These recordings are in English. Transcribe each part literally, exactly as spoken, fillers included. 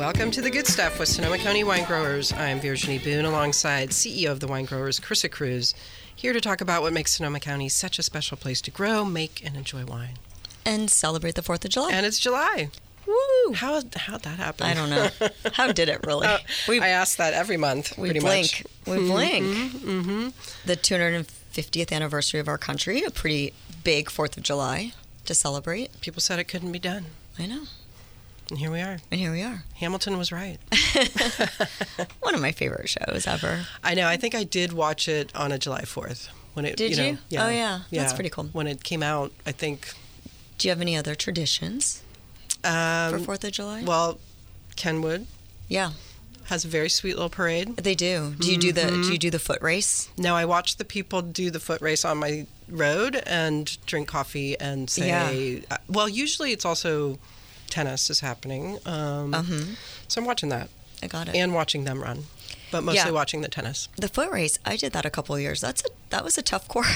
Welcome to The Good Stuff with Sonoma County Wine Growers. I'm Virginie Boone alongside C E O of the Wine Growers, Carissa Cruz, here to talk about what makes Sonoma County such a special place to grow, make, and enjoy wine. And celebrate the fourth of July. And it's July. Woo! How, how'd that happen? I don't know. How did it really? uh, we, I ask that every month, we pretty blink. much. We blink. Mm-hmm, mm-hmm. The two hundred fiftieth anniversary of our country, a pretty big fourth of July to celebrate. People said it couldn't be done. I know. And here we are. And here we are. Hamilton was right. One of my favorite shows ever. I know. I think I did watch it on a July fourth. When it, Did you? Know, you? Yeah, oh, yeah. yeah. That's pretty cool. When it came out, I think... Do you have any other traditions um, for fourth of July? Well, Kenwood yeah. has a very sweet little parade. They do. Do you do the Do you do the foot race? No, I watch the people do the foot race on my road and drink coffee and say... Yeah. Uh, well, usually it's also tennis is happening. Um, Uh-huh. So I'm watching that. I got it. And watching them run. But mostly Yeah. watching the tennis. The foot race, I did that a couple of years. That's a that was a tough course.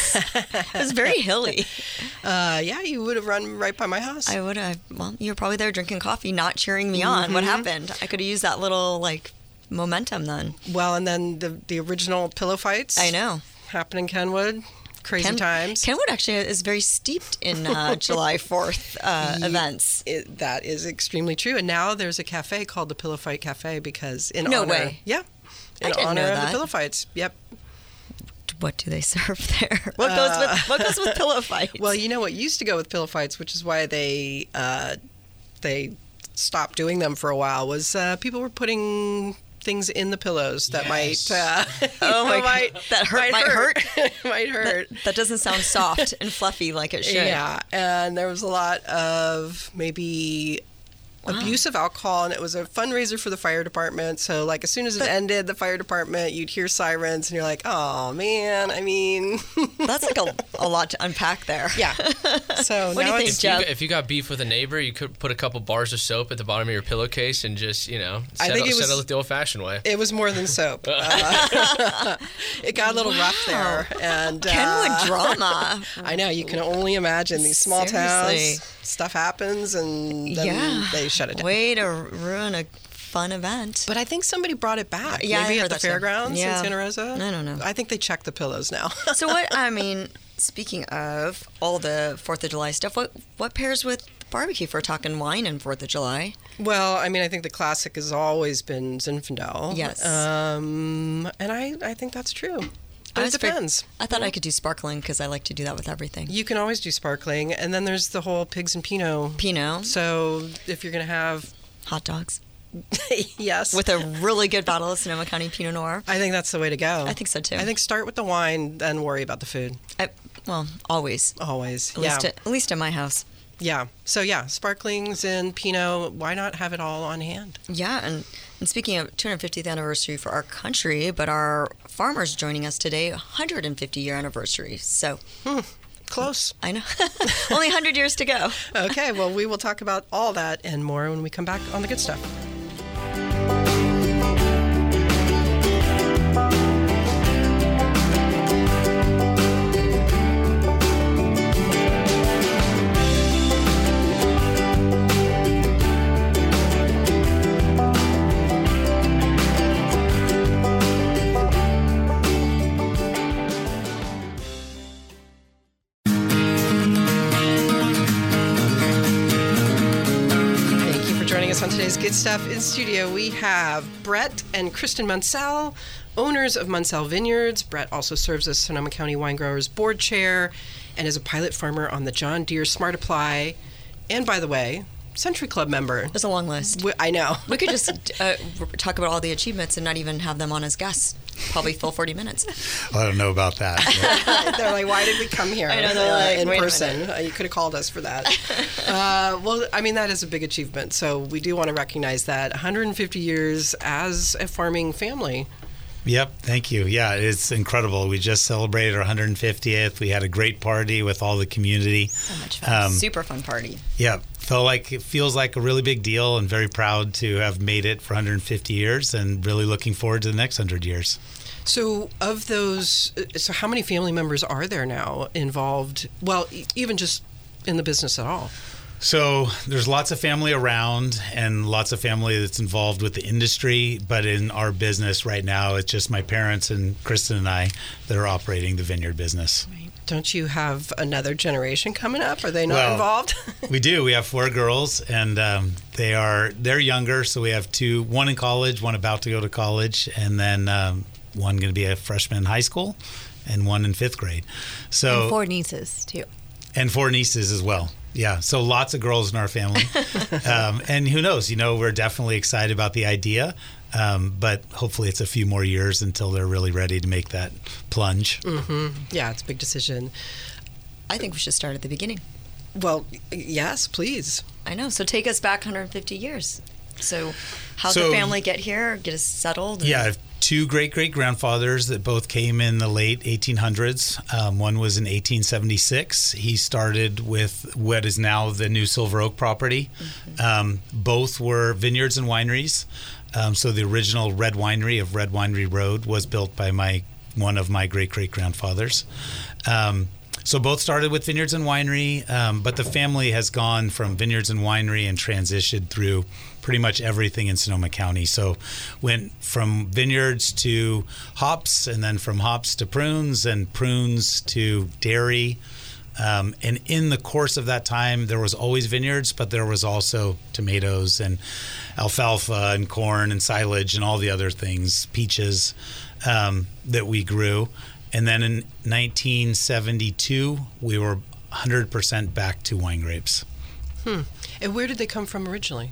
It was very hilly. Uh, yeah, you would have run right by my house. I would have. Well, you were probably there drinking coffee, not cheering me on. Mm-hmm. What happened? I could have used that little like momentum then. Well, and then the the original pillow fights. I know. Happen in Kenwood. Crazy Ken, times. Kenwood actually is very steeped in uh, July fourth uh, Ye- events. It, that is extremely true. And now there's a cafe called the Pillow Fight Cafe because in No honor, way. Yeah, I in didn't honor know of that. the pillow fights. Yep. What do they serve there? What goes with what goes with pillow fights? Well, you know what used to go with pillow fights, which is why they uh, they stopped doing them for a while, was uh, people were putting things in the pillows that Yes. might uh, oh my might, god, that hurt might hurt. might hurt. That, that doesn't sound soft and fluffy like it should. Yeah, and there was a lot of maybe Wow. abuse of alcohol, and it was a fundraiser for the fire department. So, like, as soon as it ended, the fire department, you'd hear sirens, and you're like, oh, man, I mean... That's like a, a lot to unpack there. Yeah. So What do now you think, it's... If you, Jeff? got, if you got beef with a neighbor, you could put a couple bars of soap at the bottom of your pillowcase and just, you know, I settle, think it was- settle it the old-fashioned way. It was more than soap. Uh, it got a little rough there. And uh, Kenwood drama. I know. You can only imagine these small Seriously. towns. Stuff happens, and then Yeah. they shut it down. Way to ruin a fun event. But I think somebody brought it back. Yeah, I Maybe heard at the that too. fairgrounds Yeah. in Santa Rosa. I don't know. I think they checked the pillows now. So what, I mean, speaking of all the fourth of July stuff, what what pairs with barbecue for talking wine and fourth of July? Well, I mean, I think the classic has always been Zinfandel. Yes. Um, and I, I think that's true. But I it was very- depends. I thought I could do sparkling because I like to do that with everything. You can always do sparkling. And then there's the whole pigs and Pinot. Pinot, So if you're going to have, hot dogs, yes. with a really good bottle of Sonoma County Pinot Noir. I think that's the way to go. I think so too. I think start with the wine, then worry about the food. I, well, always. Always. At yeah. least, at, at least in my house. Yeah. So yeah, sparklings and Pinot, why not have it all on hand? Yeah, and, and speaking of two hundred fiftieth anniversary for our country, but our farmers joining us today, one hundred fifty year anniversary. So Hmm. Close. I know, only one hundred years to go. Okay, well, we will talk about all that and more when we come back on The Good Stuff. Thank you for joining us on today's Good Stuff. In studio, we have Brett and Kristen Munsell, owners of Munsell Vineyards. Brett also serves as Sonoma County Wine Growers Board Chair and is a pilot farmer on the John Deere Smart Apply. And by the way, Century Club member. There's a long list. We, I know. We could just uh, talk about all the achievements and not even have them on as guests. Probably full forty minutes. Well, I don't know about that. They're like, why did we come here I know, they're uh, like, in wait a person? Uh, you could have called us for that. uh, well, I mean, that is a big achievement. So we do want to recognize that. one hundred fifty years as a farming family. Yep, thank you. Yeah, it's incredible. We just celebrated our one hundred fiftieth. We had a great party with all the community. So much fun. Um, Super fun party. Yeah, felt like it feels like a really big deal, and very proud to have made it for one hundred fifty years, and really looking forward to the next one hundred years. So of those, so how many family members are there now involved? Well, e- even just in the business at all? So there's lots of family around and lots of family that's involved with the industry. But in our business right now, it's just my parents and Kristen and I that are operating the vineyard business. Don't you have another generation coming up? Are they not Well, involved? We do. We have four girls, and um, they are they're younger. So we have two, one in college, one about to go to college, and then um, one going to be a freshman in high school, and one in fifth grade. So And four nieces, too. and four nieces as well. Yeah, so lots of girls in our family. um, and who knows, you know, we're definitely excited about the idea, um, but hopefully it's a few more years until they're really ready to make that plunge. Mm-hmm. Yeah, it's a big decision. I think we should start at the beginning. Well, yes, please. I know. So take us back one hundred fifty years. So how'd So- the family get here, get us settled? and- Yeah, I have two great-great-grandfathers that both came in the late eighteen hundreds. Um, one was in eighteen seventy-six. He started with what is now the new Silver Oak property. Mm-hmm. Um, both were vineyards and wineries. Um, so the original Red Winery of Red Winery Road was built by my one of my great-great-grandfathers. Um, So both started with vineyards and winery, um, but the family has gone from vineyards and winery and transitioned through pretty much everything in Sonoma County. So went from vineyards to hops, and then from hops to prunes, and prunes to dairy. Um, and in the course of that time, there was always vineyards, but there was also tomatoes and alfalfa and corn and silage and all the other things, peaches, um, that we grew. And then in nineteen seventy-two, we were one hundred percent back to wine grapes. Hmm. And where did they come from originally?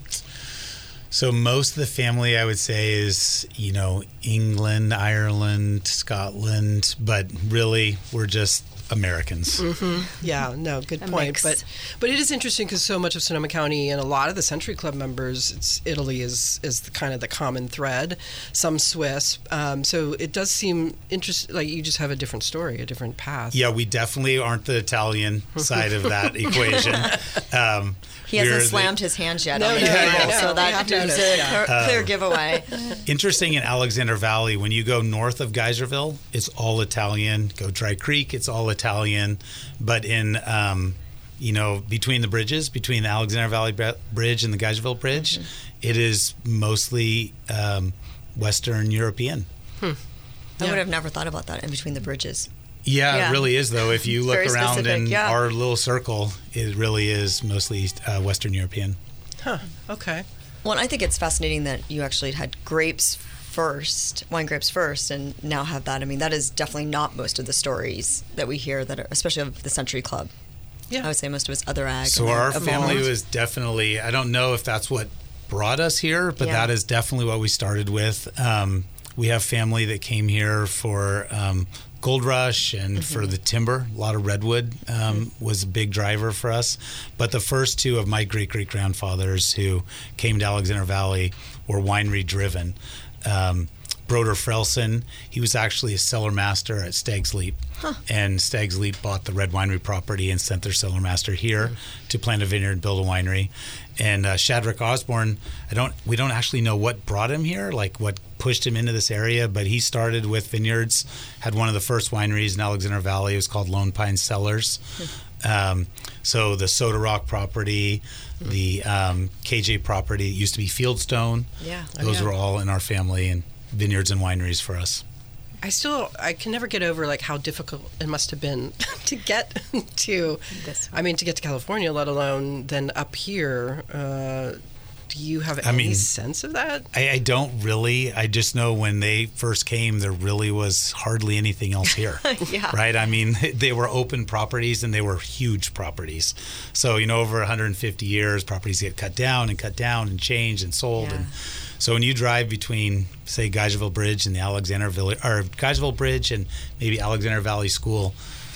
So most of the family, I would say, is, you know, England, Ireland, Scotland, but really we're just Americans. Mm-hmm. Yeah, no, good A point. mix. But but it is interesting because so much of Sonoma County and a lot of the Century Club members, it's Italy is is the, kind of the common thread. Some Swiss. Um, so it does seem interesting. Like you just have a different story, a different path. Yeah, we definitely aren't the Italian side of that equation. Um, He hasn't we're the- slammed his hands yet No, on the no, table, no, so we that have is noticed, a yeah. clear, clear giveaway. Interesting in Alexander Valley, when you go north of Geyserville, it's all Italian. Go Dry Creek, it's all Italian. But in, um, you know, between the bridges, between the Alexander Valley Bre- Bridge and the Geyserville Bridge, Mm-hmm. it is mostly um, Western European. I Yeah. would have never thought about that in between the bridges. Yeah, Yeah. it really is, though. If you look Very around specific, in yeah. our little circle, it really is mostly uh, Western European. Huh. Okay. Well, and I think it's fascinating that you actually had grapes first, wine grapes first, and now have that. I mean, that is definitely not most of the stories that we hear that are, especially of the Century Club. Yeah. I would say most of it's other ag. So and then our evolved. family was definitely, I don't know if that's what brought us here, but Yeah. that is definitely what we started with. Um, we have family that came here for um, Gold Rush and Mm-hmm. for the timber. A lot of redwood um, was a big driver for us. But the first two of my great-great-grandfathers who came to Alexander Valley were winery driven. Um, Broder Frelson, he was actually a cellar master at Stag's Leap. And Stag's Leap bought the Red Winery property and sent their cellar master here mm-hmm. to plant a vineyard and build a winery. And uh, Shadrach Osborne, I don't, we don't actually know what brought him here, like what pushed him into this area, but he started with vineyards, had one of the first wineries in Alexander Valley. It was called Lone Pine Cellars. Mm-hmm. Um, so the Soda Rock property, mm-hmm. the um, K J property, it used to be Fieldstone. Yeah. Those Oh, yeah. were all in our family, and vineyards and wineries for us. I still, I can never get over like how difficult it must have been to get to, This I mean, to get to California, let alone then up here. Uh, do you have I any mean, sense of that? I, I don't really. I just know when they first came, there really was hardly anything else here. Yeah. Right? I mean, they were open properties and they were huge properties. So, you know, over one hundred fifty years, properties get cut down and cut down and changed and sold. Yeah. And so when you drive between, say, Geyserville Bridge and the Alexander Village, or Geyserville Bridge and maybe Alexander Valley School,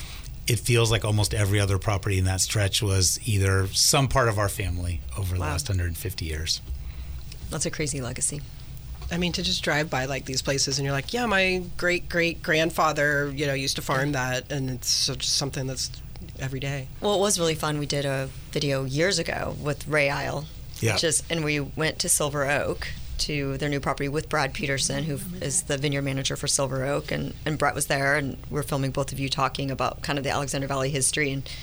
it feels like almost every other property in that stretch was either some part of our family over the Wow. last one hundred fifty years. That's a crazy legacy. I mean, to just drive by like these places and you're like, yeah, my great great grandfather, you know, used to farm that, and it's so- just something that's every day. Well, it was really fun. We did a video years ago with Ray Isle. Yeah. Which is, and we went to Silver Oak to their new property with Brad Peterson, who is the vineyard manager for Silver Oak, and, and Brett was there, and we're filming both of you talking about kind of the Alexander Valley history, and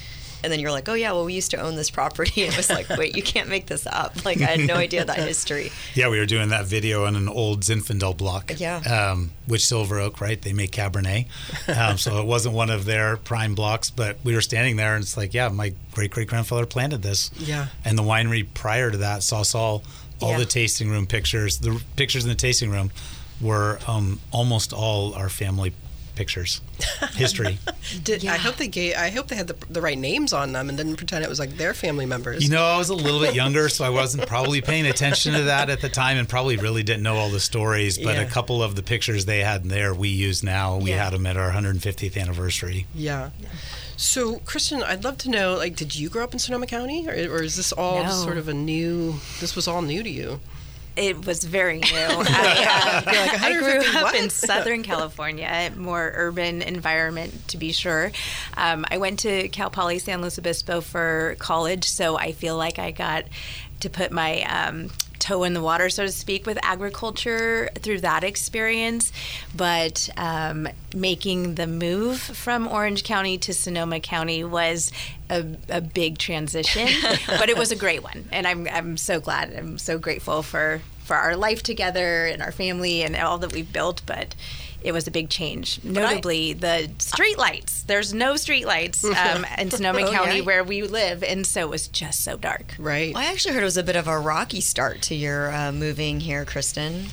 And then you're like, oh yeah, well we used to own this property. And it was like, wait, you can't make this up. Like I had no idea that history. Yeah, we were doing that video on an old Zinfandel block. Yeah. Um, which Silver Oak, right? They make Cabernet. Um, so it wasn't one of their prime blocks, but we were standing there and it's like, yeah, my great great grandfather planted this. Yeah. And the winery prior to that saw all all Yeah. the tasting room pictures. The pictures in the tasting room were um, almost all our family pictures, history. Did, Yeah. I hope they gave. I hope they had the, the right names on them and didn't pretend it was like their family members. You know, I was a little bit younger, so I wasn't probably paying attention to that at the time and probably really didn't know all the stories. But Yeah. a couple of the pictures they had there, we use now. We Yeah. had them at our one hundred fiftieth anniversary. Yeah. So, Kristen, I'd love to know, like, did you grow up in Sonoma County, or, or is this all just No. sort of a new? This was all new to you. It was very new. I, uh, You're like, I grew one hundred fifty up what? in Southern California, more urban environment to be sure. Um, I went to Cal Poly San Luis Obispo for college, so I feel like I got to put my um, toe in the water, so to speak, with agriculture through that experience. But um, making the move from Orange County to Sonoma County was a, a big transition, but it was a great one, and I'm I'm so glad. I'm so grateful for for our life together and our family and all that we've built. But it was a big change. Notably, the street lights. There's no street lights um, in Sonoma Oh, County yeah? where we live, and so it was just so dark. Right. Well, I actually heard it was a bit of a rocky start to your uh, moving here, Kristen.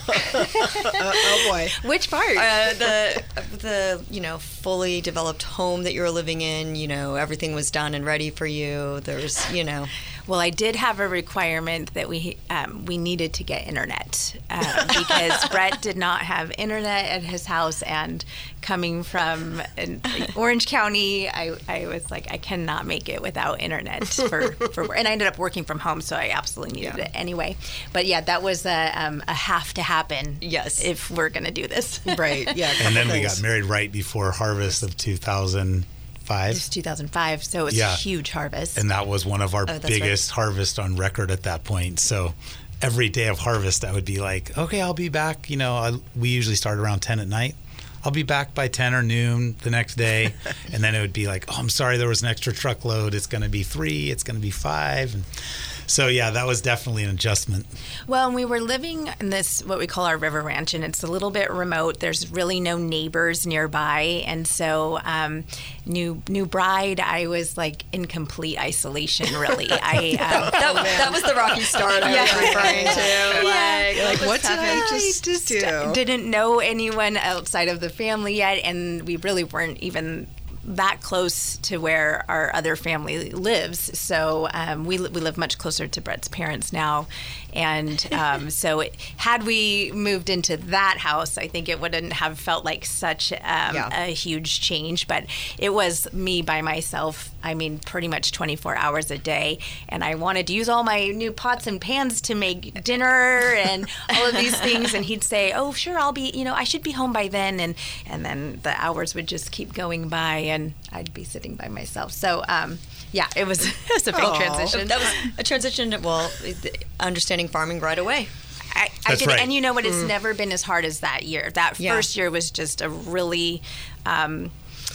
Oh boy. Which part? Uh, the the you know fully developed home that you were living in. You know everything was done and ready for you. There's you know. Well, I did have a requirement that we um, we needed to get internet uh, because Brett did not have internet at his house, and coming from an, Orange County, I, I was like, I cannot make it without internet for, for and I ended up working from home, so I absolutely needed Yeah. it anyway. But yeah, that was a, um, a have to happen. Yes. If we're gonna do this. Right. Yeah. And then we things. got married right before harvest of two thousand five. It was two thousand five, so it's Yeah. a huge harvest. And that was one of our Oh, that's biggest harvest on record at that point. So every day of harvest, I would be like, okay, I'll be back. You know, I, we usually start around ten at night. I'll be back by ten or noon the next day. And then it would be like, oh, I'm sorry, there was an extra truckload. It's going to be three. It's going to be five. And so, yeah, that was definitely an adjustment. Well, and we were living in this, what we call our river ranch, and it's a little bit remote. There's really no neighbors nearby. And so, um, new new bride, I was like in complete isolation, really. I um, That, that was the rocky start I was referring to. Like, You're like, what what's did I happening? just, just do? didn't know anyone outside of the family yet, and we really weren't even that close to where our other family lives. So um, we, we live much closer to Brett's parents now. And um, so it, had we moved into that house, I think it wouldn't have felt like such um, Yeah. a huge change. But it was me by myself, I mean, pretty much twenty-four hours a day. And I wanted to use all my new pots and pans to make dinner and all of these things. And he'd say, oh, sure, I'll be, you know, I should be home by then. And, and then the hours would just keep going by, and I'd be sitting by myself. So, um, yeah, it was, it was a big Aw. transition. That was a transition. To, well, understanding farming right away. I, I That's did, right. and you know what? It's never been as hard as that year. That Yeah. first year was just a really. Um,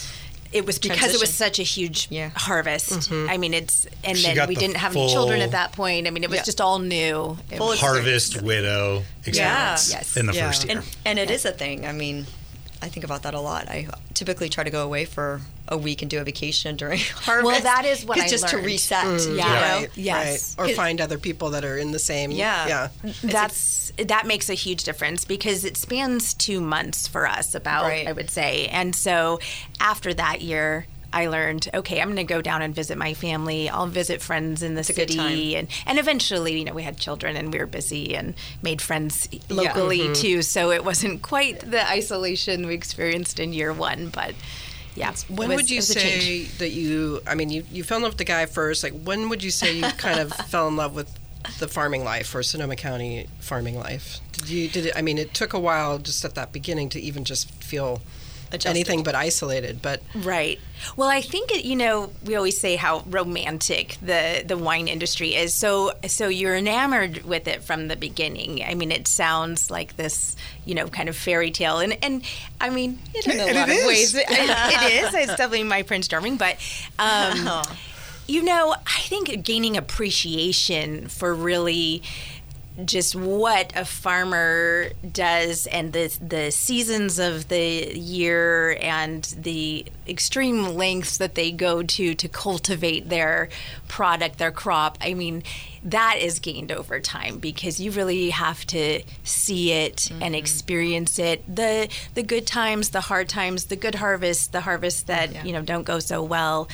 it was because it was Transition. such a huge Yeah. harvest. I mean, it's and She then got we the didn't have full- any children at that point. I mean, it was Yeah. just all new. It Full was- Harvest, widow experience Yes. in the Yeah. first year. And, and it is a thing. I mean, I think about that a lot. I typically try to go away for a week and do a vacation during harvest. Well, that is what 'cause I just to learned. reset. Mm, you yeah. know? Right, Yes. right. Or It- find other people that are in the same. Yeah. Yeah. That's that makes a huge difference because it spans two months for us, about Right. I would say. And so after that year, I learned, okay, I'm going to go down and visit my family. I'll visit friends in the a good city, time. and and eventually, you know, we had children and we were busy and made friends locally too. So it wasn't quite the isolation we experienced in year one, but yeah. it When was- would you it was a change. say that you? I mean, you you fell in love with the guy first. Like, when would you say you kind of fell in love with the farming life or Sonoma County farming life? Did you? Did it? I mean, it took a while just at that beginning to even just feel Adjusted. anything but isolated. But Right. Well, I think it, you know, we always say how romantic the, the wine industry is. So so you're enamored with it from the beginning. I mean, it sounds like this, you know, kind of fairy tale. And, and I mean, in a And lot it of is. ways, it, it is. It's definitely my Prince Charming. But, um, you know, I think gaining appreciation for really just what a farmer does and the the seasons of the year and the extreme lengths that they go to to cultivate their product, their crop. I mean, that is gained over time because you really have to see it mm-hmm. and experience it. The the good times, the hard times, the good harvests, the harvests that yeah. you know don't go so well.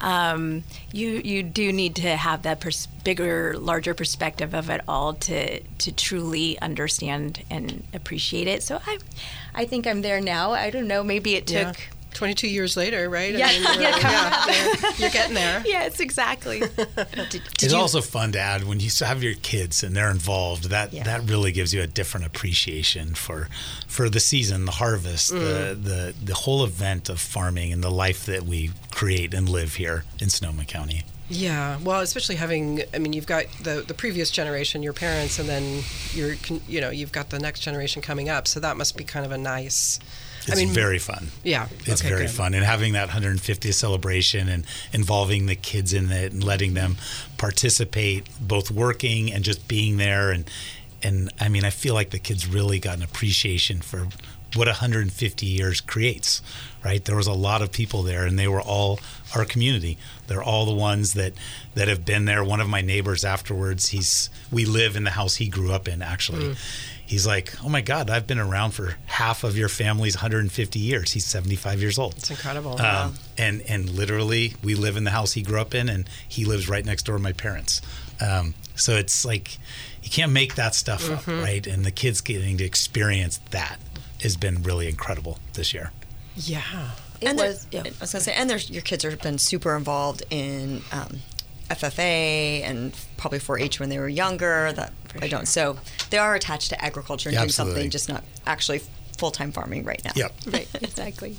Um, you you do need to have that pers- bigger, larger perspective of it all to to truly understand and appreciate it. So I I think I'm there now. I don't know. Maybe it took. Yeah. twenty-two years later, right? Yeah, I mean, you're, yeah, yeah, you're getting there. Yes, exactly. Did, did It's you, also fun to add when you have your kids and they're involved. That Yeah. that really gives you a different appreciation for for the season, the harvest, Mm. the, the the whole event of farming and the life that we create and live here in Sonoma County. Yeah, well, especially having, I mean, you've got the, the previous generation, your parents, and then you're, con- you know, you've got the next generation coming up. So that must be kind of a nice. It's I mean, very fun. Yeah, It's okay, very good. fun. And having that one hundred fiftieth celebration and involving the kids in it and letting them participate, both working and just being there. And, and I mean, I feel like the kids really got an appreciation for what one hundred fifty years creates, right? There was a lot of people there, and they were all our community. They're all the ones that, that have been there. One of my neighbors afterwards, he's we live in the house he grew up in, actually. Mm. He's like, oh my God, I've been around for half of your family's one hundred fifty years. He's seventy-five years old. It's incredible. Um, Wow. And and literally, we live in the house he grew up in, and he lives right next door to my parents. Um, so it's like, you can't make that stuff Mm-hmm. up, right? And the kids getting to experience that has been really incredible this year. Yeah. It and was. there- Yeah. I was gonna say, and there's your kids have been super involved in um, F F A and probably four H when they were younger. That For I don't. sure. So they are attached to agriculture and Yeah, doing absolutely. something, just not actually full time farming right now. Yep. Right. Exactly.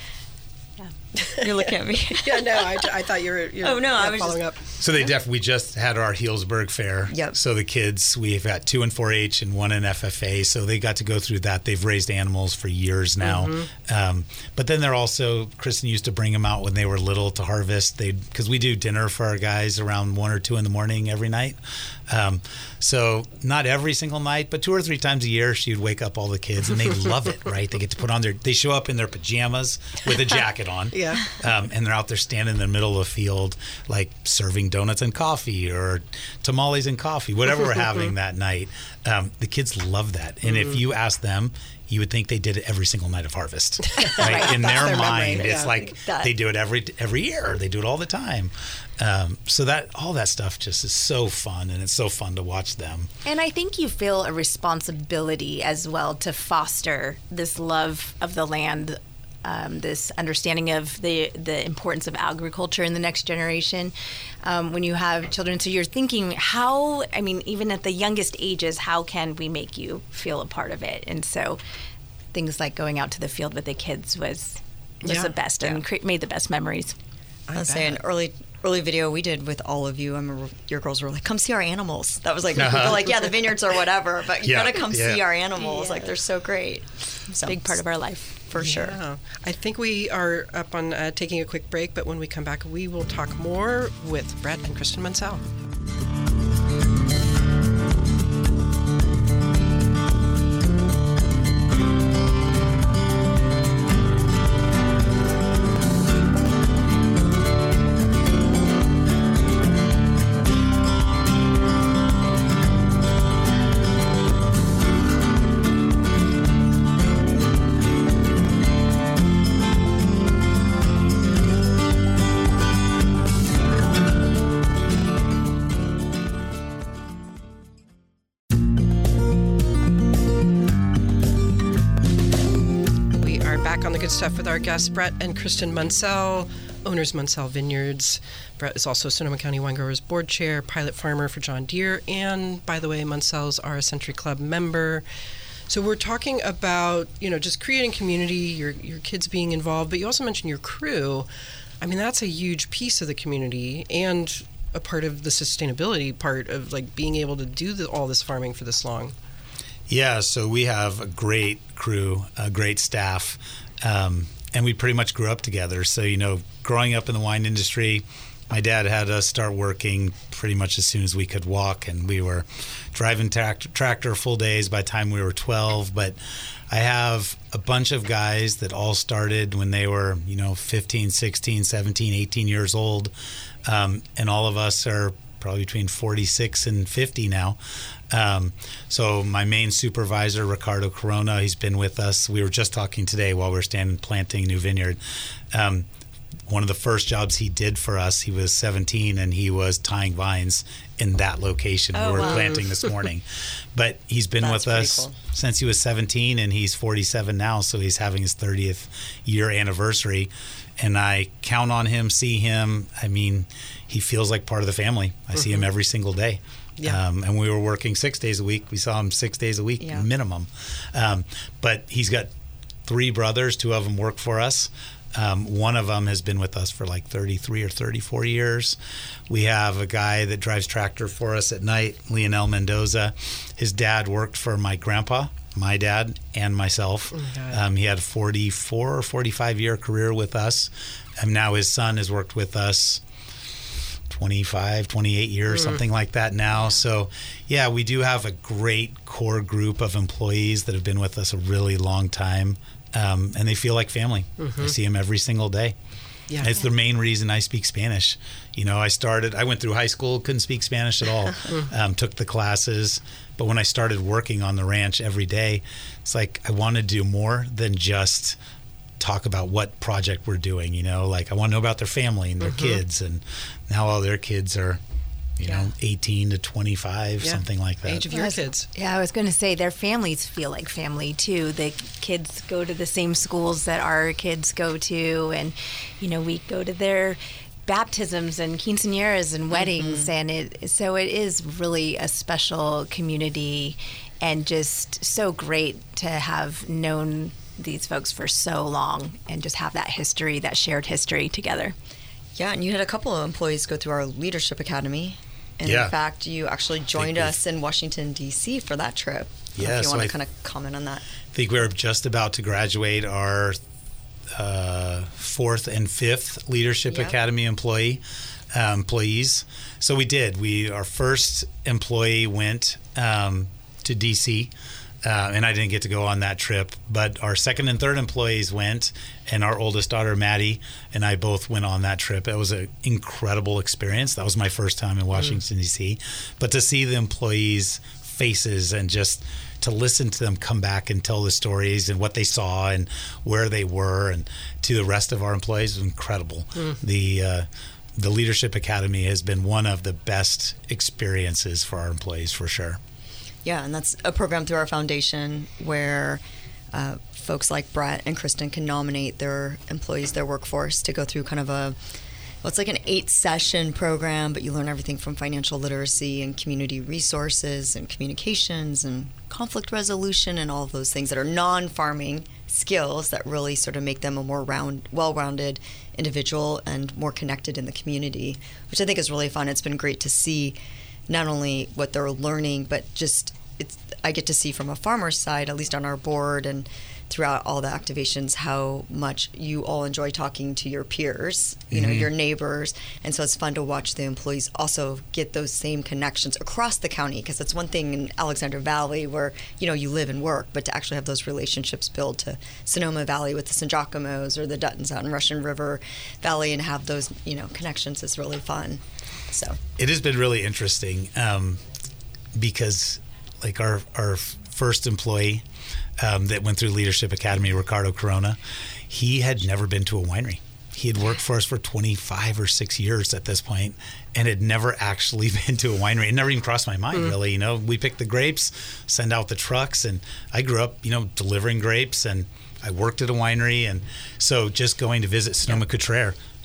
You're looking at me. Yeah, no, I, I thought you were, you were Oh, no, yeah, I was following just- up. So they def we just had our Healdsburg Fair. Yep. So the kids, we've got two in four H and one in F F A. So they got to go through that. They've raised animals for years now. Mm-hmm. Um, but then they're also, Kristen used to bring them out when they were little to harvest. They because we do dinner for our guys around one or two in the morning every night. Um, so not every single night, but two or three times a year, she'd wake up all the kids, and they love it. Right? They get to put on their. They show up in their pajamas with a jacket on. Yeah. Um, and they're out there standing in the middle of the field, like serving donuts and coffee or tamales and coffee, whatever we're having that night. Um, the kids love that. And if you ask them, you would think they did it every single night of harvest. Right? In That's their, their memory, mind, it's yeah. like That- they do it every every year. They do it all the time. Um, so that all that stuff just is so fun, and it's so fun to watch them. And I think you feel a responsibility as well to foster this love of the land, um, this understanding of the the importance of agriculture in the next generation. Um, when you have children, so you're thinking, how? I mean, even at the youngest ages, how can we make you feel a part of it? And so, things like going out to the field with the kids was was Yeah. the best and cre- made the best memories. I was saying early early video we did with all of you. I remember your girls were like, "Come see our animals." That was like, Uh-huh. people like, yeah, the vineyards or whatever, but you Yeah, gotta come yeah. see our animals. Yeah. Like they're so great. So, Big part of our life. for sure. Yeah. I think we are up on uh, taking a quick break, but when we come back, we will talk more with Brett and Kristen Munsell. We are back on the good stuff with our guests, Brett and Kristen Munsell, owners Munsell Vineyards. Brett is also Sonoma County Wine Growers Board Chair, pilot farmer for John Deere, and by the way, Munsell's are a Century Club member. So we're talking about, you know, just creating community, your your kids being involved, but you also mentioned your crew. I mean, that's a huge piece of the community and a part of the sustainability part of like being able to do the, all this farming for this long. Yeah, so we have a great crew, a great staff, um, and we pretty much grew up together. So, you know, growing up in the wine industry, my dad had us start working pretty much as soon as we could walk, and we were driving tract- tractor full days by the time we were twelve. But I have a bunch of guys that all started when they were, you know, fifteen, sixteen, seventeen, eighteen years old, um, and all of us are probably between forty-six and fifty now. Um, so my main supervisor, Ricardo Corona, he's been with us. We were just talking today while we were standing planting a new vineyard. Um, one of the first jobs he did for us, he was seventeen and he was tying vines in that location Oh, where we're wow. planting this morning. But he's been That's with pretty us cool. since he was seventeen, and he's forty-seven now, so he's having his thirtieth year anniversary. And I count on him, see him. I mean, he feels like part of the family. I see him every single day. Yeah. Um, and we were working six days a week. We saw him six days a week Yeah. minimum. Um, but he's got three brothers. Two of them work for us. Um, one of them has been with us for like thirty-three or thirty-four years. We have a guy that drives tractor for us at night, Leonel Mendoza. His dad worked for my grandpa, my dad, and myself. Oh my God. Um, he had a forty-four or forty-five year career with us. And now his son has worked with us twenty-five, twenty-eight years, something like that now. So, yeah, we do have a great core group of employees that have been with us a really long time, um, and they feel like family. I see them every single day. Yeah. It's the main reason I speak Spanish. You know, I started, I went through high school, couldn't speak Spanish at all, um, took the classes. But when I started working on the ranch every day, it's like I want to do more than just talk about what project we're doing, you know, like I want to know about their family and their kids. And now all their kids are, you Yeah. know, eighteen to twenty-five, Yeah. something like that. Age of your Yes. kids. Yeah, I was going to say their families feel like family too. The kids go to the same schools that our kids go to, and you know we go to their baptisms and quinceañeras and weddings, and it so it is really a special community, and just so great to have known these folks for so long and just have that history, that shared history together. Yeah, and you had a couple of employees go through our Leadership Academy. And Yeah. in fact, you actually joined we've- us in Washington, D C for that trip. I don't know Yeah, if you so want I- to kind of comment on that. I think we're just about to graduate our uh, fourth and fifth Leadership Yeah. Academy employee uh, employees. So we did. We our first employee went um, to D C, uh, and I didn't get to go on that trip. But our second and third employees went, and our oldest daughter Maddie and I both went on that trip. It was an incredible experience. That was my first time in Washington D C. But to see the employees' faces and just to listen to them come back and tell the stories and what they saw and where they were, and to the rest of our employees, was incredible. The uh, the Leadership Academy has been one of the best experiences for our employees, for sure. Yeah, and that's a program through our foundation where uh, folks like Brett and Kristen can nominate their employees, their workforce, to go through kind of a, well, it's like an eight-session program, but you learn everything from financial literacy and community resources and communications and conflict resolution and all of those things that are non-farming skills that really sort of make them a more round, well-rounded individual and more connected in the community, which I think is really fun. It's been great to see not only what they're learning, but just it's I get to see from a farmer's side, at least on our board and throughout all the activations, how much you all enjoy talking to your peers, you know, your neighbors. And so it's fun to watch the employees also get those same connections across the county, because it's one thing in Alexander Valley where, you know, you live and work, but to actually have those relationships build to Sonoma Valley with the San Giacomos or the Duttons out in Russian River Valley and have those, you know, connections is really fun. So It has been really interesting um, because, like, our, our first employee um, that went through Leadership Academy, Ricardo Corona, he had never been to a winery. He had worked for us for twenty-five or six years at this point and had never actually been to a winery. It never even crossed my mind, mm. really. You know, we pick the grapes, send out the trucks, and I grew up, you know, delivering grapes, and I worked at a winery. And so just going to visit Sonoma-Cutrer,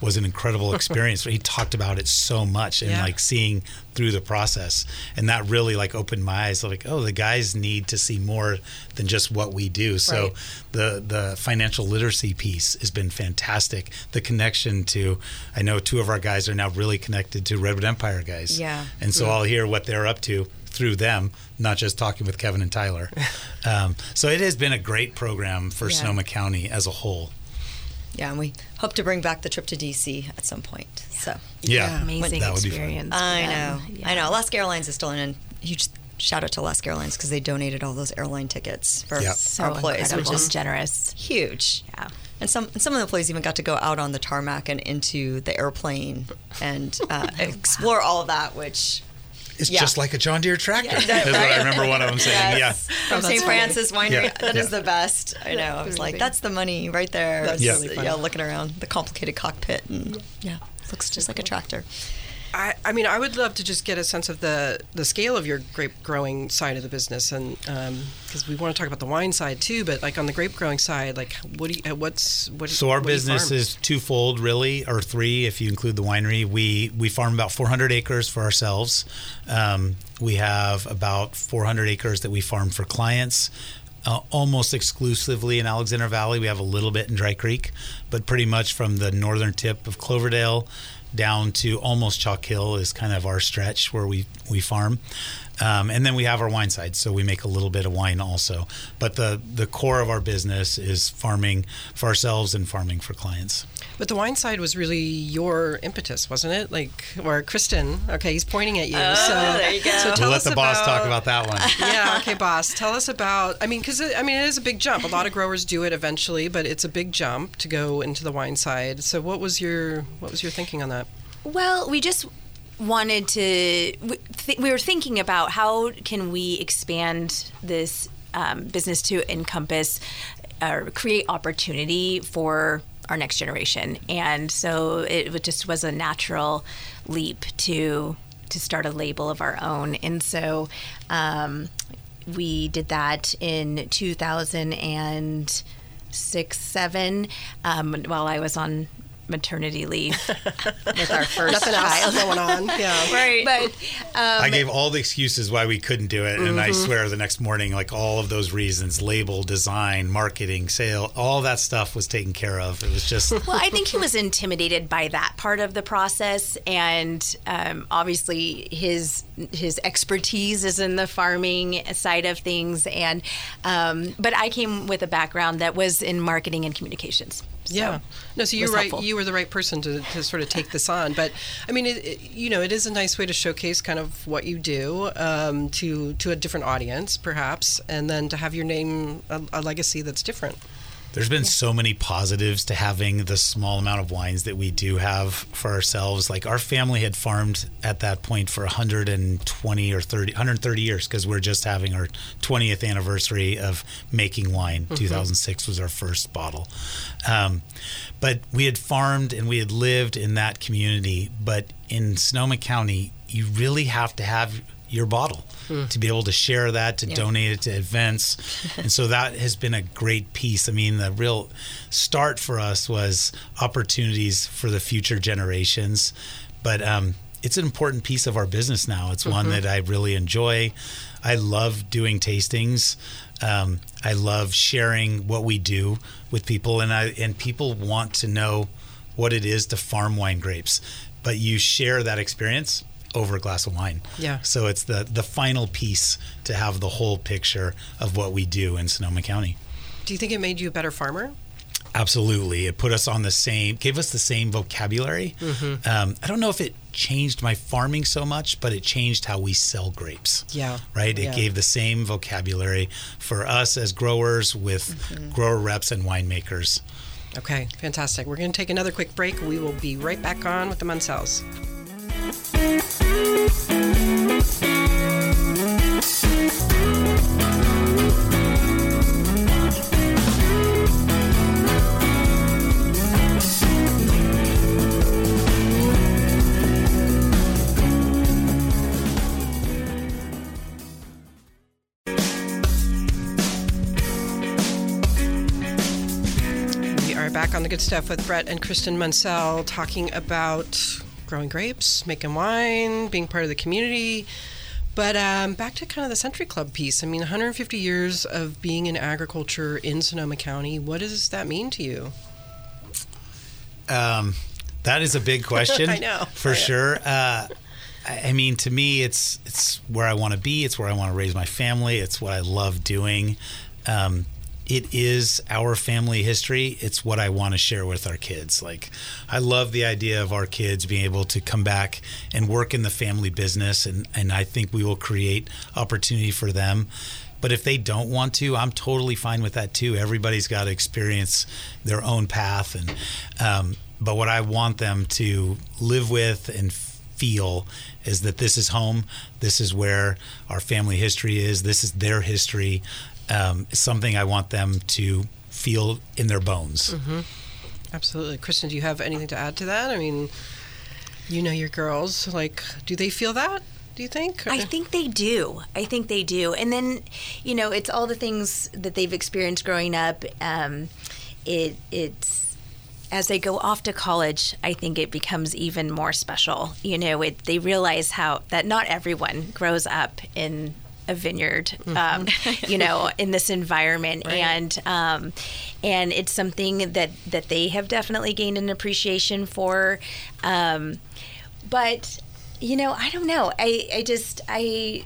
was an incredible experience. He talked about it so much and Yeah. like seeing through the process, and that really like opened my eyes. Like, oh, the guys need to see more than just what we do. So Right. the the financial literacy piece has been fantastic. The connection to, I know two of our guys are now really connected to Redwood Empire guys. Yeah. And so I'll hear what they're up to through them, not just talking with Kevin and Tyler. Um, so it has been a great program for Yeah. Sonoma County as a whole. Yeah, and we hope to bring back the trip to D C at some point. So Yeah. Amazing That would be fun. experience. I for know, them. Yeah. I know. Alaska Airlines is still in. And huge shout out to Alaska Airlines because they donated all those airline tickets for Yep. So our employees, which incredible is and generous. huge. Yeah. And some and some of the employees even got to go out on the tarmac and into the airplane and uh, explore all of that, which It's Yeah. just like a John Deere tractor, is that- what I right? remember one of them saying. Yes. Oh, From that's Saint funny. Francis Winery. Yeah. That is Yeah. the best. I know. I was like, amazing. that's the money right there. That's It's- really fun. Yeah, looking around the complicated cockpit and yeah, looks just like a tractor. I, I mean, I would love to just get a sense of the, the scale of your grape growing side of the business, and because we want to talk about the wine side too, but like on the grape growing side, like what do you, what's what? So our what do you business farm? is twofold, really, or three if you include the winery. We we farm about four hundred acres for ourselves. Um, we have about four hundred acres that we farm for clients. Uh, almost exclusively in Alexander Valley. We have a little bit in Dry Creek, but pretty much from the northern tip of Cloverdale down to almost Chalk Hill is kind of our stretch where we, we farm. Um, and then we have our wine side, so we make a little bit of wine also. But the, the core of our business is farming for ourselves and farming for clients. But the wine side was really your impetus, wasn't it? Like, or Kristen? Okay, he's pointing at you. Oh, so there you go. So We'll tell We'll us let the boss about, talk about that one. Yeah, okay, boss. Tell us about. I mean, because I mean, it is a big jump. A lot of growers do it eventually, but it's a big jump to go into the wine side. So, what was your what was your thinking on that? Well, we just wanted to. We, th- we were thinking about how can we expand this um, business to encompass or create opportunity for our next generation, and so it w- just was a natural leap to to start a label of our own, and so um, we did that in two thousand six, seven, um, while I was on maternity leave with our first Nothing else child. going on. Yeah. Right. But um, I gave all the excuses why we couldn't do it, and Mm-hmm. I swear the next morning, like all of those reasons, label, design, marketing, sale, all that stuff was taken care of. It was just well, I think he was intimidated by that part of the process, and um, obviously his his expertise is in the farming side of things. And um, but I came with a background that was in marketing and communications. So Yeah. No, so it you're was right. helpful. You were the right person to, to sort of take this on. But I mean, it, it, you know, it is a nice way to showcase kind of what you do um, to to a different audience, perhaps, and then to have your name a, a legacy that's different. There's been so many positives to having the small amount of wines that we do have for ourselves. Like our family had farmed at that point for one hundred twenty or thirty, one hundred thirty years because we're just having our twentieth anniversary of making wine. Mm-hmm. two thousand six was our first bottle. Um, but we had farmed and we had lived in that community. But in Sonoma County, you really have to have your bottle to be able to share that, to Yeah. donate it to events. And so that has been a great piece. I mean, the real start for us was opportunities for the future generations. But um, it's an important piece of our business now. It's one that I really enjoy. I love doing tastings. Um, I love sharing what we do with people, and I and people want to know what it is to farm wine grapes. But you share that experience over a glass of wine. Yeah. So it's the the final piece to have the whole picture of what we do in Sonoma County. Do you think it made you a better farmer? Absolutely. It put us on the same, gave us the same vocabulary. Mm-hmm. Um, I don't know if it changed my farming so much, but it changed how we sell grapes. Yeah. Right? It Yeah. gave the same vocabulary for us as growers with Mm-hmm. grower reps and winemakers. Okay, fantastic. We're going to take another quick break. We will be right back on with the Munsells. back back on The Good Stuff with Brett and Kristen Munsell, talking about growing grapes, making wine, being part of the community. But um, back to kind of the Century Club piece. I mean, one hundred fifty years of being in agriculture in Sonoma County. What does that mean to you? Um, that is a big question. I know. For I know. sure. Uh, I mean, to me, it's it's where I want to be. It's where I want to raise my family. It's what I love doing. Um, it is our family history. It's what I want to share with our kids. Like, I love the idea of our kids being able to come back and work in the family business, and, and I think we will create opportunity for them. But if they don't want to, I'm totally fine with that too. Everybody's got to experience their own path. And um, but what I want them to live with and feel is that this is home. This is where our family history is. This is their history. Um, it's something I want them to feel in their bones. Mm-hmm. Absolutely. Kristen, do you have anything to add to that? I mean, you know your girls. Like, do they feel that, do you think? I think they do. I think they do. And then, you know, it's all the things that they've experienced growing up. Um, it it's as they go off to college, I think it becomes even more special. You know, it, they realize how that not everyone grows up in a vineyard, mm-hmm. um, you know, in this environment. Right. And um, and it's something that, that they have definitely gained an appreciation for. Um, but, you know, I don't know. I, I just, I...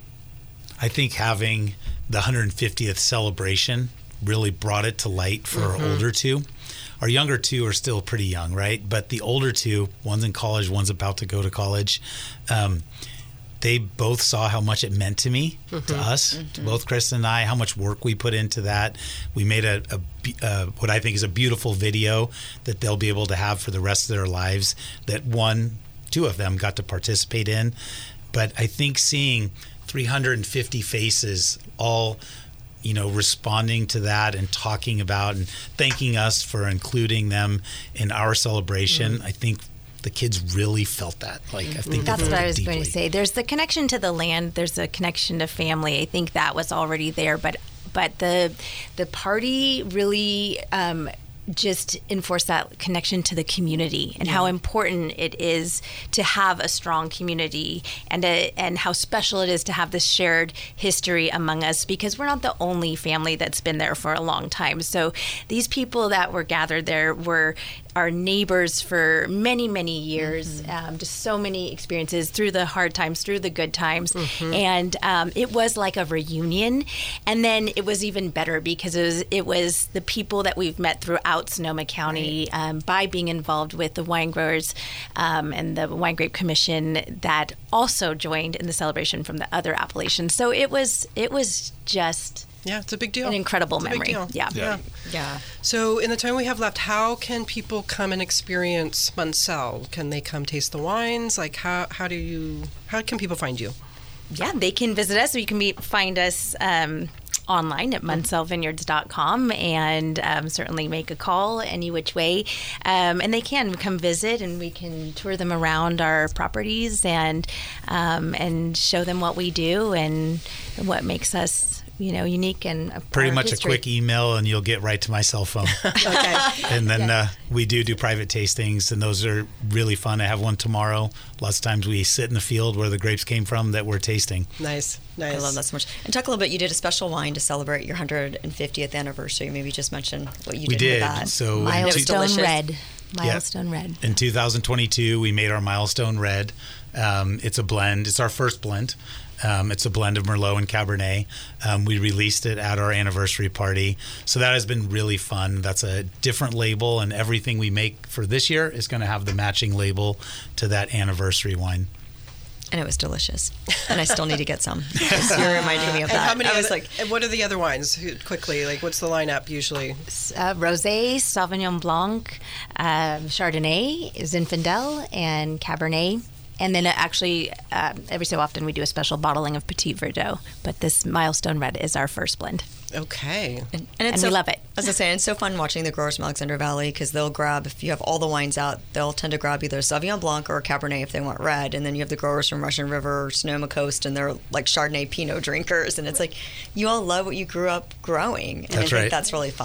I think having the one hundred fiftieth celebration really brought it to light for mm-hmm. our older two. Our younger two are still pretty young, right? But the older two, one's in college, one's about to go to college. Um, they both saw how much it meant to me, mm-hmm. to us, mm-hmm. to both Kristen and I, how much work we put into that. We made a, a uh, what I think is a beautiful video that they'll be able to have for the rest of their lives, that one, two of them got to participate in. But I think seeing three hundred fifty faces all, you know, responding to that and talking about and thanking us for including them in our celebration, mm-hmm. I think the kids really felt that. Like, I think that's what I was deeply. going to say. There's the connection to the land. There's a connection to family. I think that was already there, but but the the party really um, just enforced that connection to the community and yeah. how important it is to have a strong community, and a, and how special it is to have this shared history among us, because we're not the only family that's been there for a long time. So these people that were gathered there were our neighbors for many, many years, mm-hmm. um, just so many experiences through the hard times, through the good times. Mm-hmm. And um, it was like a reunion. And then it was even better because it was, it was the people that we've met throughout Sonoma County, right. um, by being involved with the wine growers um, and the Wine Grape Commission that also joined in the celebration from the other appellations. So it was, it was just... Yeah, it's a big deal. An incredible it's a memory. Big deal. Yeah. yeah. Yeah. So in the time we have left, how can people come and experience Munsell? Can they come taste the wines? Like, how, how do you, how can people find you? Yeah, they can visit us. You can be, find us um, online at munsell vineyards dot com, and um, certainly make a call any which way. Um, and they can come visit, and we can tour them around our properties and um, and show them what we do and what makes us, you know, unique and a pretty much history. A quick email and you'll get right to my cell phone. Okay. And then Yeah. uh, we do do private tastings, and those are really fun. I have one tomorrow. Lots of times we sit in the field where the grapes came from that we're tasting. Nice, nice. I love that so much. And talk a little bit, you did a special wine to celebrate your one hundred fiftieth anniversary. Maybe just mention what you We did, did. with that. So in Milestone two- Red. Yeah. Milestone Red. In two thousand twenty-two, we made our Milestone Red. Um, it's a blend. It's our first blend. Um, it's a blend of Merlot and Cabernet. Um, we released it at our anniversary party. So that has been really fun. That's a different label, and everything we make for this year is going to have the matching label to that anniversary wine. And it was delicious. And I still need to get some. You're reminding me of And that. how many I was other, like, and what are the other wines, quickly? Like, what's the lineup usually? Uh, Rosé, Sauvignon Blanc, uh, Chardonnay, Zinfandel, and Cabernet. And then actually, uh, every so often we do a special bottling of Petit Verdot. But this Milestone Red is our first blend. Okay. And, and, it's And so, we love it. As I say, it's so fun watching the growers from Alexander Valley, because they'll grab, if you have all the wines out, they'll tend to grab either Sauvignon Blanc or Cabernet if they want red. And then you have the growers from Russian River or Sonoma Coast, and they're like Chardonnay Pinot drinkers. And it's like, you all love what you grew up growing. And That's I think right. that's really fun.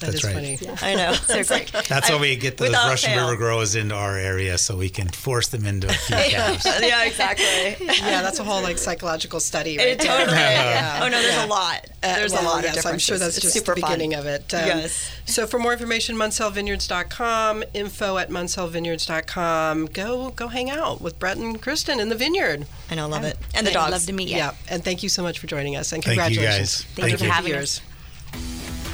That That's is right. funny. I know. It's like, That's I- why we get those without Russian fail. River growers into our area so we can force them into a few calves. Yeah, exactly. Yeah, that's a whole like psychological study, right? It totally. Yeah. Oh no, there's Yeah. a lot. Uh, There's well, a lot yes, of I'm differences. sure that's It's just super the fun. beginning of it. Um, Yes. So for more information, munsell vineyards dot com, info at munsell vineyards dot com. Go go hang out with Brett and Kristen in the vineyard. I know, love it. And the I'd dogs. love to meet you. Yeah, and thank you so much for joining us, and Thank you, congratulations. guys. Thank you for one hundred having years. us.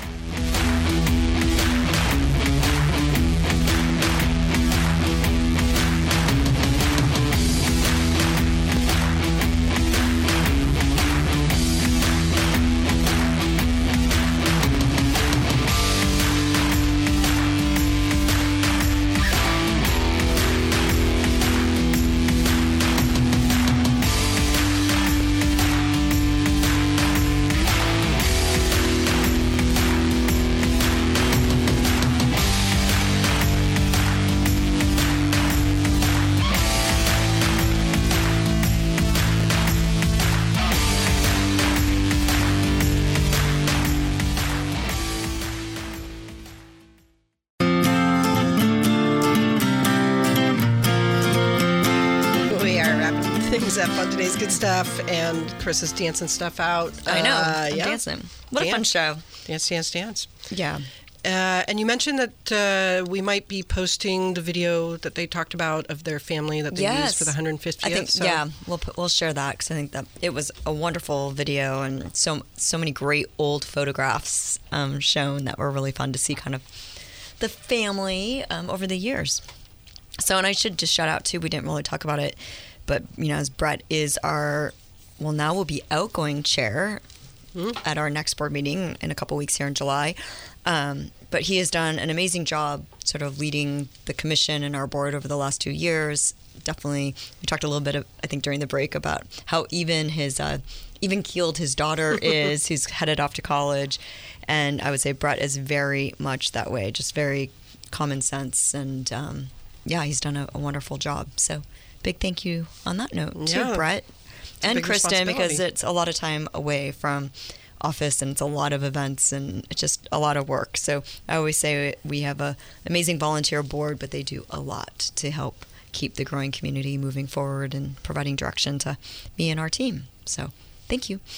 We are wrapping things up on today's good stuff, and Chris is dancing stuff out. I know. Uh, I'm yeah. dancing. What a fun Dance. show. Dance, dance, dance. Yeah. Uh, and you mentioned that uh, we might be posting the video that they talked about of their family that they used Yes. for the one hundred fiftieth. I think so. yeah, we'll put, we'll share that because I think that it was a wonderful video and so so many great old photographs um, shown that were really fun to see kind of the family um, over the years. So and I should just shout out too. We didn't really talk about it, but you know, as Brett is our well now will be outgoing chair at our next board meeting in a couple weeks here in July. Um, but he has done an amazing job sort of leading the commission and our board over the last two years. Definitely, we talked a little bit, of, I think, during the break about how even his uh, even keeled his daughter is, who's headed off to college. And I would say Brett is very much that way, just very common sense. And um, yeah, he's done a, a wonderful job. So big thank you on that note Yeah. to Brett a and big Kristen, because responsibility. it's a lot of time away from office and it's a lot of events and it's just a lot of work. So I always say we have a amazing volunteer board, but they do a lot to help keep the growing community moving forward and providing direction to me and our team. So thank you.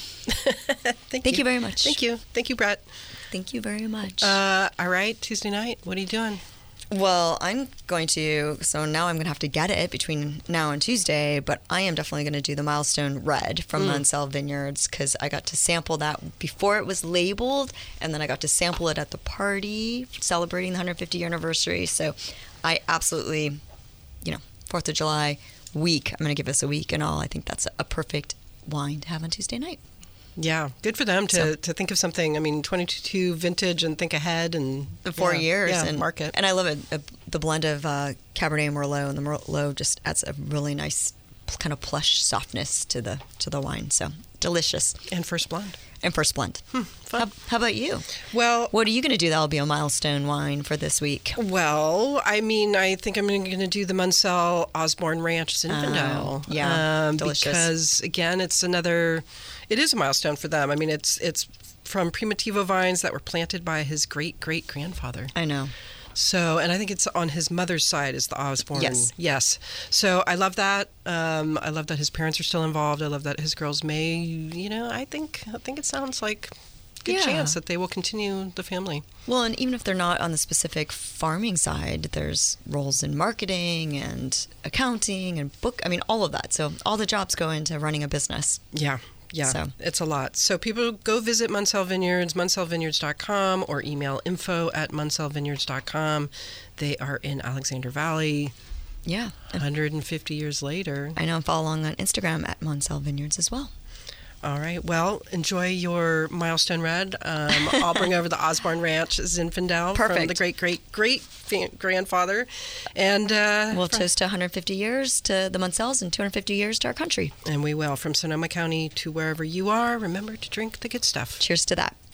Thank, Thank you very much. Thank you. Thank you, Brett. Thank you very much. Uh, all right, Tuesday night, what are you doing? Well, I'm going to, so now I'm going to have to get it between now and Tuesday, but I am definitely going to do the Milestone Red from Munsell Vineyards because I got to sample that before it was labeled, and then I got to sample it at the party celebrating the one hundred fifty year anniversary. So I absolutely, you know, fourth of July week, I'm going to give this a week and all. I think that's a perfect wine to have on Tuesday night. Yeah, good for them to, So- to think of something. I mean, twenty-two vintage and think ahead and The four yeah, years yeah, and market. And I love it. Uh, the blend of uh, Cabernet and Merlot, and the Merlot just adds a really nice kind of plush softness to the to the wine. So delicious. And first blonde. And first blend. fun. How, how about you? Well, What are you going to do that'll be a milestone wine for this week? Well, I mean, I think I'm going to do the Munsell Osborne Ranch Zinfandel. Oh, yeah, um, delicious. Because again, it's another. It is a milestone for them. I mean, it's it's from Primitivo vines that were planted by his great great grandfather. I know. So, and I think it's on his mother's side is the Osborne. Yes. Yes. So I love that. Um, I love that his parents are still involved. I love that his girls may. You know, I think I think it sounds like a good Yeah. chance that they will continue the family. Well, and even if they're not on the specific farming side, there's roles in marketing and accounting and book. I mean, all of that. So all the jobs go into running a business. Yeah. Yeah, So- it's a lot. So people go visit Munsell Vineyards, munsell vineyards dot com, or email info at munsell vineyards dot com. They are in Alexander Valley Yeah. one hundred fifty years later. I know. And follow along on Instagram at Munsell Vineyards as well. All right. Well, enjoy your Milestone Red. Um, I'll bring over the Osborne Ranch Zinfandel from Perfect. the great, great, great fa- grandfather. And uh, We'll from- toast to one hundred fifty years to the Munsells and two hundred fifty years to our country. and we will. From Sonoma County to wherever you are, remember to drink the good stuff. Cheers to that.